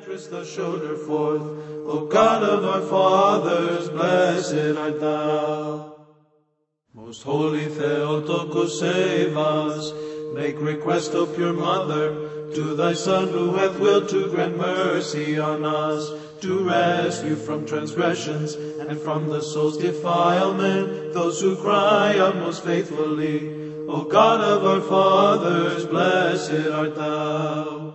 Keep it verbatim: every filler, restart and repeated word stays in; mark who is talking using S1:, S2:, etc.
S1: enchantress, thou showed her forth. O God of our fathers, blessed art thou. Most holy Theotokos, save us. Make request, O pure Mother, to thy Son who hath willed to grant mercy on us, to rescue from transgressions and from the soul's defilement those who cry out most faithfully. O God of our fathers, blessed art thou.